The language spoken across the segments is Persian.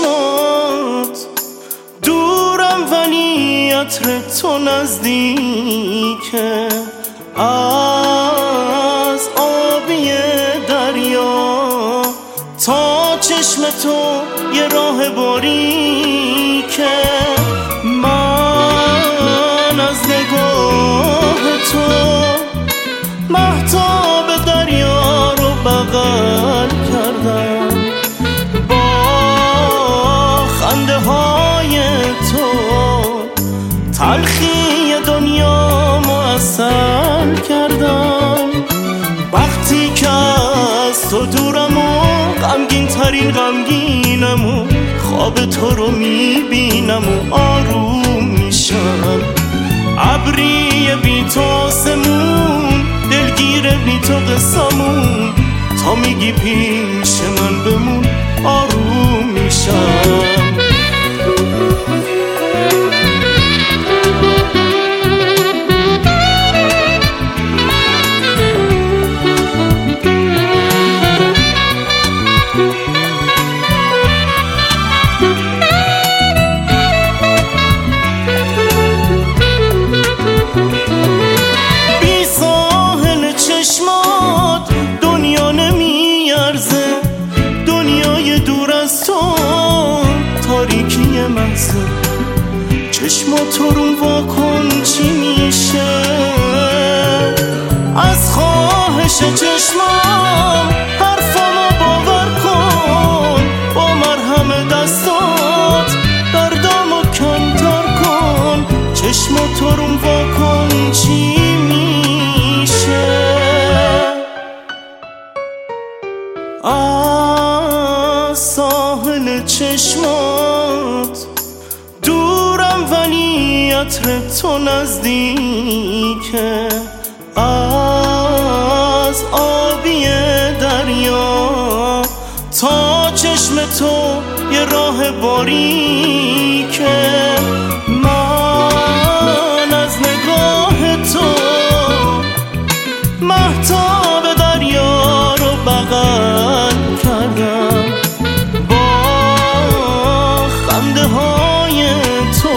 چشمات دورم ولی عطر تو نزدیکه، از آبی دریا تا چشم تو یه راه باریکه. من از نگاه تو مهتاب دریا رو بغل کردم، با خنده های تو تلخی دنیا معسل کردم. وقتی که از تو دورم و غمگین ترین غمگینم و خواب تو رو میبینم و آروم میشم. ابری بی تو آسمون، دلگیر بی تو قصمون، تا میگی پیش من بمون آروم میشم. دنیا نمیارزه، دنیای دور از تو تاریکی محضه. چشماتو رو واکن چی میشه، از خواهش چشمام حرفامو باور کن. با مرهم دستات دردامو کمتر کن. چشماتو رو واکن چی میشه، از ساحل چشمات دورم ولی عطر تو نزدیکه، از آبی دریا تا چشم تو یه راه باریکه. من از نگاه تو مهتاب دریا رو بغل کردم، با خنده های تو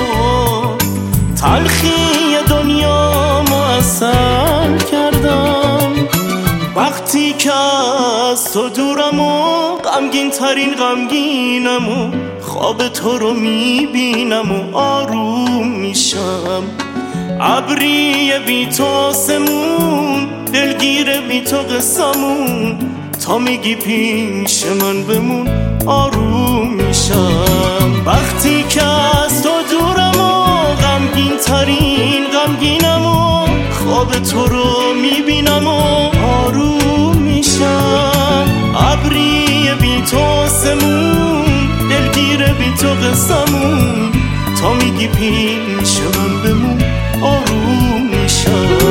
تلخی دنیا معسل کردم. وقتی که از تو دورم و غمگین ترین غمگینم و خواب تو رو میبینم و آروم میشم. ابری بی تو آسمون، دلگیر بی تو قصمون، تا میگی پیش من بمون آروم میشم. وقتی که از تو دورم و غمگین ترین غمگینم و خواب تو رو میبینم و آروم میشم. ابری بی تو آسمون، دلگیر بی تو قصمون، تا میگی پیش من بمون آروم میشم.